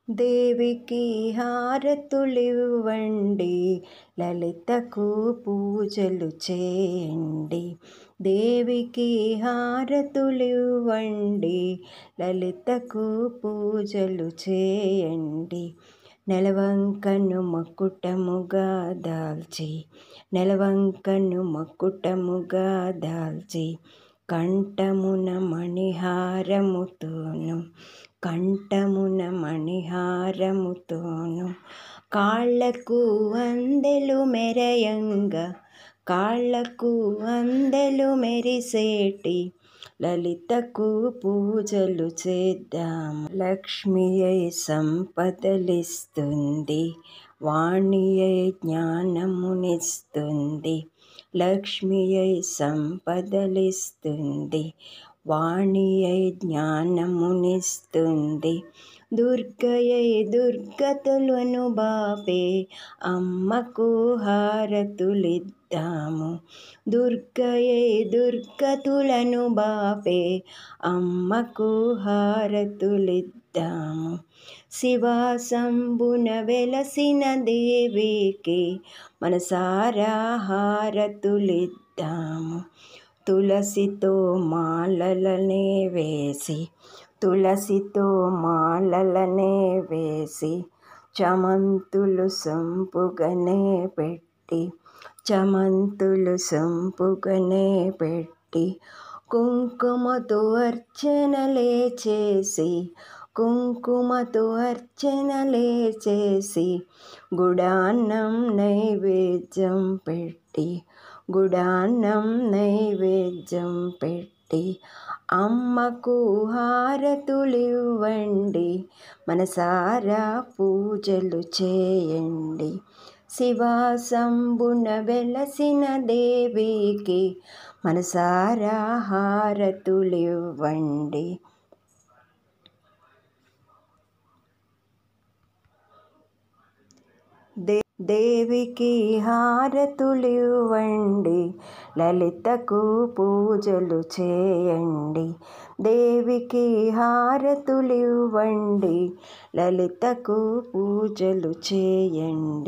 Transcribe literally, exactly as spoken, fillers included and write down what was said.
దేవికి హారతులివ్వండి, లలితకు పూజలు చేయండి. దేవికి హారతులివ్వండి, లలితకు పూజలు చేయండి. నెలవంకను మకుటముగా దాల్చి, నెలవంకను మకుటముగా దాల్చి, కంఠమున మణిహారముతోను, కంఠమున మణిహారముతోను, కాళ్ళకు అందెలు మెరయంగా, కాళ్ళకు అందెలు మెరిసేటి లలితకు పూజలు చేద్దాం. లక్ష్మియై సంపదలిస్తుంది, వాణియై జ్ఞానమునిస్తుంది. లక్ష్మియై సంపదలిస్తుంది, వాణియై జ్ఞానమునిస్తుంది. దుర్గయై దుర్గతులను బాపే అమ్మకు హారతులిద్దాము. దుర్గయై దుర్గతులను బాపే అమ్మకు హారతులిద్దాము. శివాశంభున వెలసిన దేవికి మనసారా హారతులిద్దాము. తులసితో మాలలనే వేసి, తులసితో మాలలనే వేసి, చమంతులు సొంపుగనే పెట్టి, చమంతులు సొంపుగనే పెట్టి, కుంకుమతో అర్చనలే చేసి, కుంకుమతో అర్చనలే చేసి, గుడాన్నం నైవేద్యం పెట్టి, గుడాన్నం నైవేద్యం పెట్టి, అమ్మకు హారతులివ్వండి, మనసారా పూజలు చేయండి. శివాశంభున వెలసిన దేవికి మనసారా హారతులివ్వండి. దే దేవికి హారతులివ్వండి, లలితకు పూజలు చేయండి. దేవికి హారతులివ్వండి, లలితకు పూజలు చేయండి.